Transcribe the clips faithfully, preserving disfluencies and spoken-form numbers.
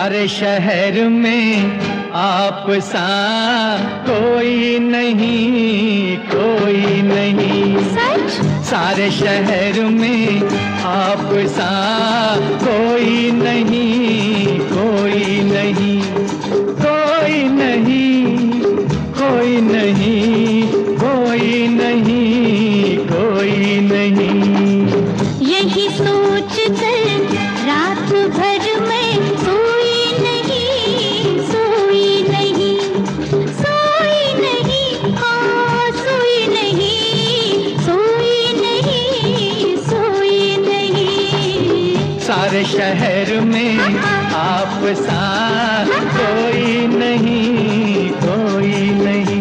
सारे शहर में आप सा कोई नहीं, कोई नहीं। सच? सारे शहर में आप सा कोई नहीं, कोई नहीं, कोई नहीं, कोई नहीं, कोई नहीं, कोई नहीं। यही सोच कर रात भर में सोई नहीं, सोई नहीं, सोई नहीं, हाँ सोई नहीं, सोई नहीं, सोई नहीं। सारे शहर में आप सा कोई नहीं, कोई नहीं।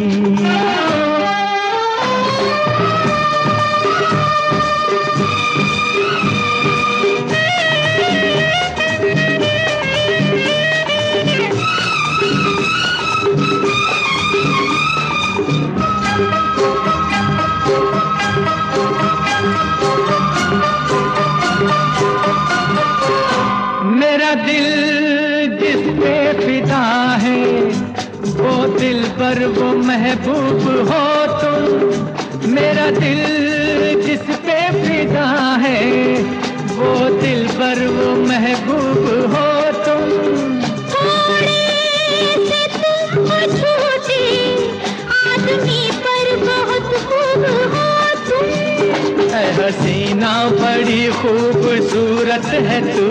मेरा दिल जिस पे फिदा है, वो दिल पर वो महबूब हो तुम। मेरा दिल जिस पे फिदा है, वो दिल पर वो महबूब हो तुम। थोड़े से तुम छोटे आदमी पर बहुत खूब हो तुम। ऐ हसीना बड़ी खूबसूरत है तू।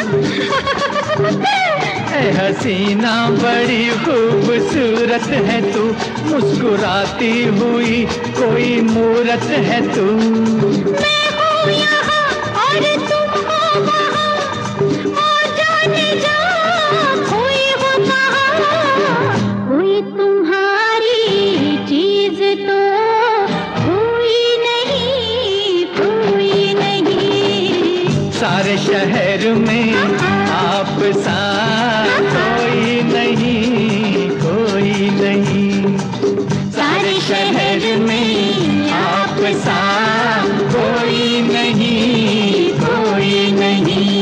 ऐ हसीना बड़ी खूबसूरत है तू, मुस्कुराती हुई कोई मूरत है तू। मैं हूँ यहाँ और तुम हो वहाँ, ओ जाने जा कोई हो कहाँ। कोई तुम्हारी चीज तो कोई नहीं, कोई नहीं। सारे शहर में आप सा कोई नहीं, कोई नहीं। सारे शहर में आप सा कोई नहीं, कोई नहीं।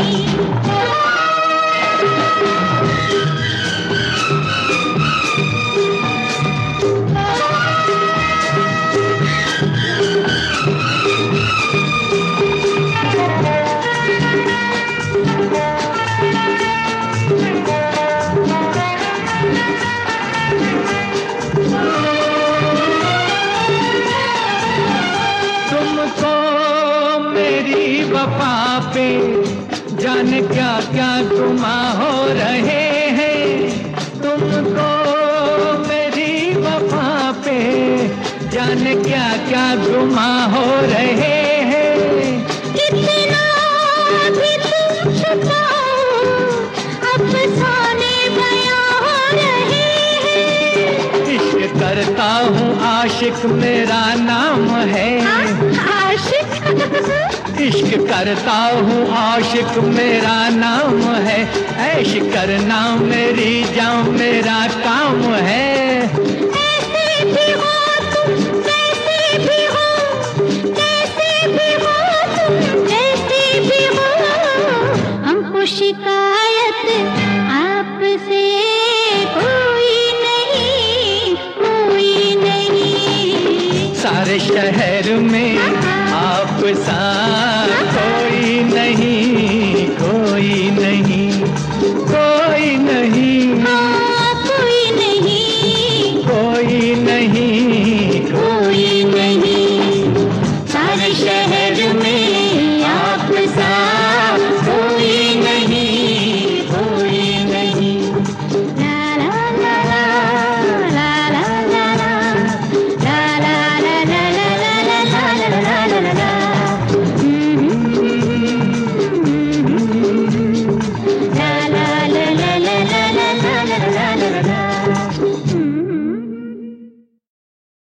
वफा पे जाने क्या क्या गुमा हो रहे हैं। तुमको मेरी वफा पे जाने क्या क्या गुमा हो रहे हैं। कितना भी तुम छुपाओ अफसाने बयां हो रहे हैं। इश्क करता हूँ आशिक मेरा नाम है। आशिक? इश्क करता हूँ आशिक मेरा नाम है। ऐश करना मेरी जान मेरा काम है। ऐसे भी हो तुम, जैसे भी हो, जैसे भी हो तुम, जैसे भी हो। हमको शिकायत आपसे कोई नहीं, कोई नहीं। सारे शहर में आप सा कोई नहीं, कोई नहीं।